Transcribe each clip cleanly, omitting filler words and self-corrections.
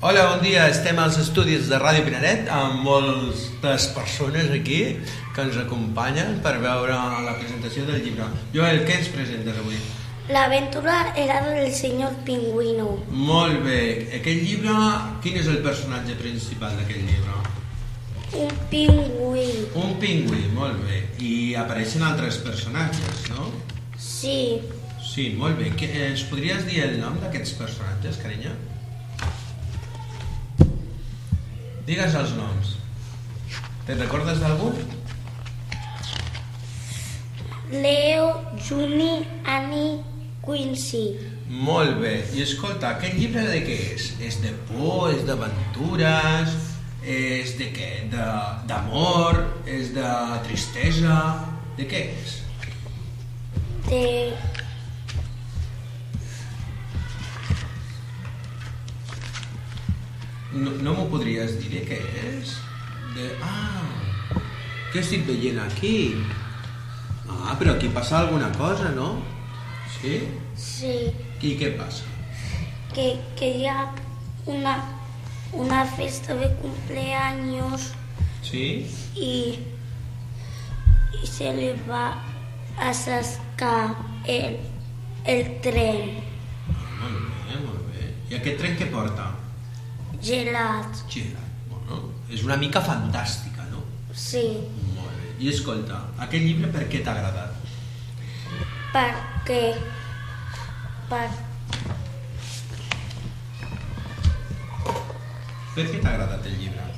Hola, bon dia. Estem als estudis de Ràdio Pinaret amb moltes persones aquí que ens acompanyen per veure la presentació del llibre. Joel, què ens presentes avui? L'aventura era del senyor Pingüino. Molt bé. Aquest llibre, quin és el personatge principal d'aquest llibre? Un pingüí. Un pingüí, molt bé. I apareixen altres personatges, no? Sí. Sí, molt bé. Ens podries dir el nom d'aquests personatges, carinyo? Digues els noms. Te'n recordes d'algun? Leo, Juni, Annie, Quincy. Molt bé. I escolta, aquest llibre de què és? És de por? És d'aventures? És de què? D'amor? És de tristesa? De què és? No m'ho podries dir què és? Què estic veient aquí? Però aquí passa alguna cosa, no? Sí? Sí. I què passa? Que hi ha una festa de cumpleaños. Sí? Y se le va a sacar el tren. Molt bé. I aquest tren què porta? Gelat. Gelat. Bueno, és una mica fantàstica, no? Sí. Molt bé. I escolta, aquest llibre per què t'ha agradat? Per què t'ha agradat el llibre?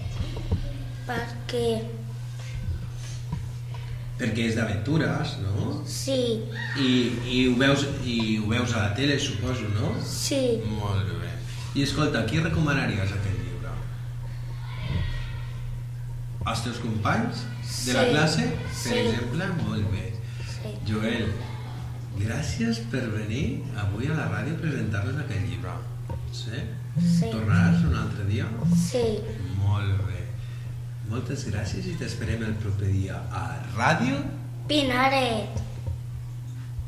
Perquè és d'aventures, no? Sí. I ho veus a la tele, suposo, no? Sí. Molt bé. I escolta, a qui recomanaries aquest llibre? Als teus companys de la classe, per exemple? Molt bé. Sí. Joel, gràcies per venir avui a la ràdio a presentar-nos aquest llibre. Sí? Sí. Tornaràs un altre dia? Sí. Molt bé. Moltes gràcies i t'esperem el proper dia a Ràdio Pinaret.